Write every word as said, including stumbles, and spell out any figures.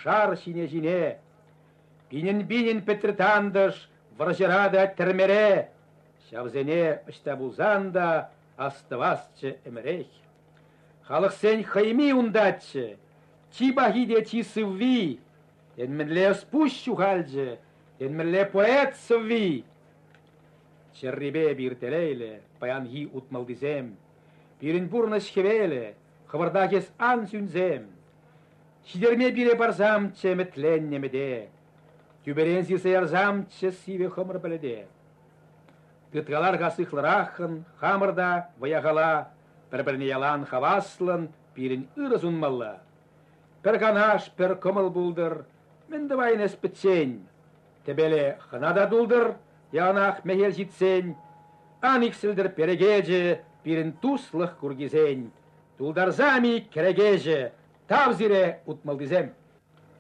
шар сине-жине. Бинен-бинен петретандыш, варжырады термере. Шавзене штабузанда астывасчы эмерек. Халық сен хайми ундатчы, чи бахиде чи сывви. Энмерле спущу хальджы, энмерле поэт сывви. Черрибе биртелейле, паянги утмалдизем. Бирин бурнаш хевеле, хавардакес ан сюнзем. Шидерме бире барзамче метленнемеде. Тюберензи саярзамче сиве хомр беледе. Тыткалар гасыхларахын, хамырда, ваягала, пер-перне ялан хаваслын, пирин ырыз унмалла. Пер канаш, пер комыл булдыр, мен давайн эспетсень. Тебеле ханада дулдыр, янах мехел житсень. Аниксілдір перегеже, пирин туслых кургизень. Дулдарзами керегеже, тавзире утмалдизем.